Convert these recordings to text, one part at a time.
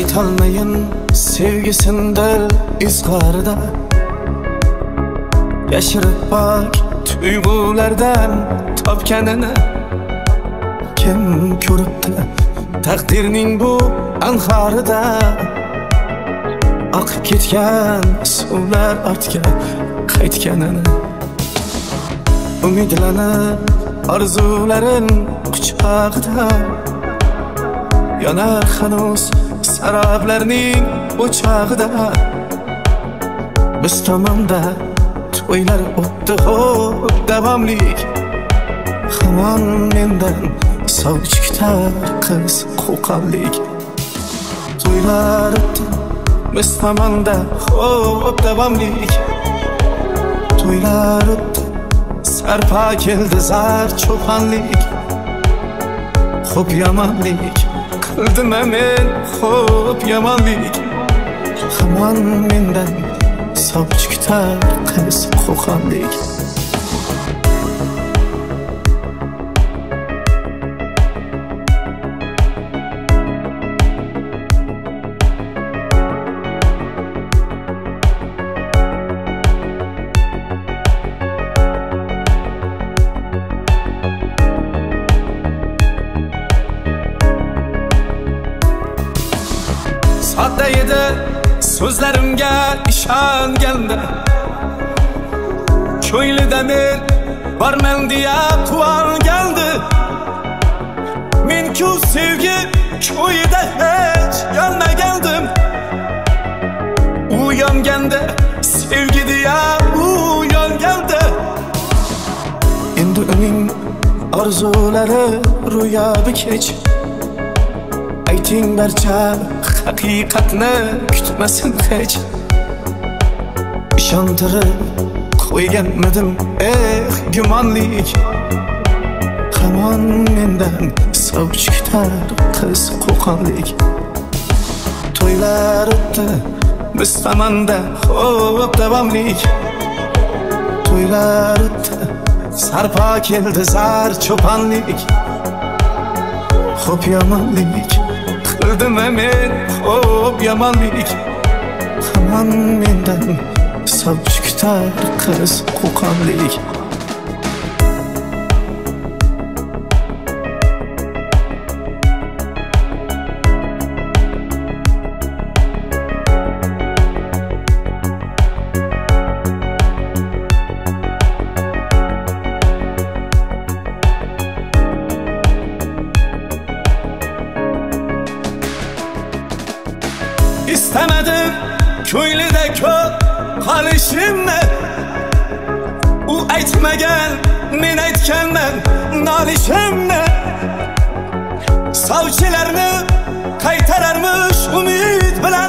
aytolmayin sevgisinde izg'arida yashirib bak tuyg'ulardan topganini. Kim ko'ribdi taqdirning bu anharida oqib ketgan suvlar ortga qaytganini. Umidlanib orzularin quchog'ida yonar hanuz saroblarning o'chog'ida. Biz tomonda to'ylar o'tdi xo'p davomlik, hamon mendan sovchi kutar qiz qo'qonlik. To'ylar o'tdi biz tomonda xo'p davomlik, to'ylar o'tdi sarpa keldi zar cho'ponlik. Xo'p yomonlik qildim men, xo'p yomonlik, hamon mendan sovchi kutar qiz qo'qonlik. Sodda edi so'zlarimga ishonganda, ko'nglida men borman deya quvongandi. Men-ku sevgi ko'yida hech yonmagandim. U yonganda sevgi deya u yongandi. Endi uning orzulari ro'yobi kech. Ayting barcha haqiqatni kutmasin hech. Ishontirib qo'yganmidim gumonlik, hamon mendan sovchi kutar qiz qo'qonlik. To'ylar o'tdi biz tomonda xo'p davomlik, to'ylar o'tdi sarpo keldi zar cho'ponlik. Xo'p yomonlik qildim men, xo'p yomonlik, hamon mendan sovchi kutar qiz qo'qonlik. İstemedim ko'nglida ko'p qolishimni. U aytmagan men aytganman nolishimni. Sovchilarni qaytararmish umid bilan,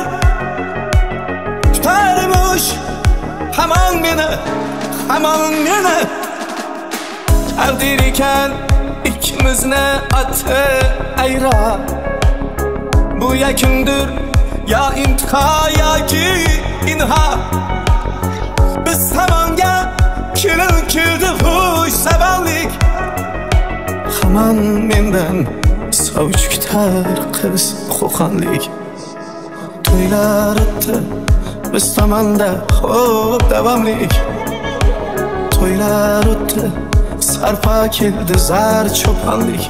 tutarmish hamon meni, hamon meni. Taqdir ekan ikkimizni oti ayro, bu yakundir ya intiho yoki inha. Biz tomonga kelin keldi xush sabonlik, hamon mendan sovchi kutar qiz qo'qonlik. To'ylar o'tdi biz tomonda xo'p davomlik, to'ylar o'tdi sarpo keldi zar cho'ponlik.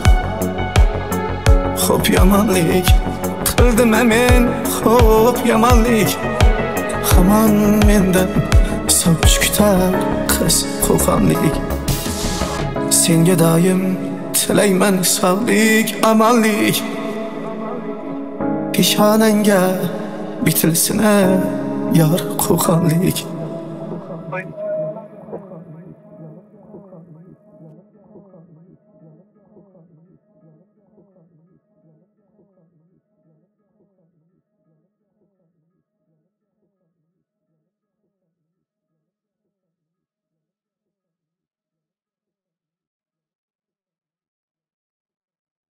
Xo'p yomonlik qildim men, xo'p yomonlik, hamon mendan sovchi kutar qiz qo'qonlik. Senga doim tilayman sog'lik omonlik, peshonangga bitilsin yor qo'qonlik.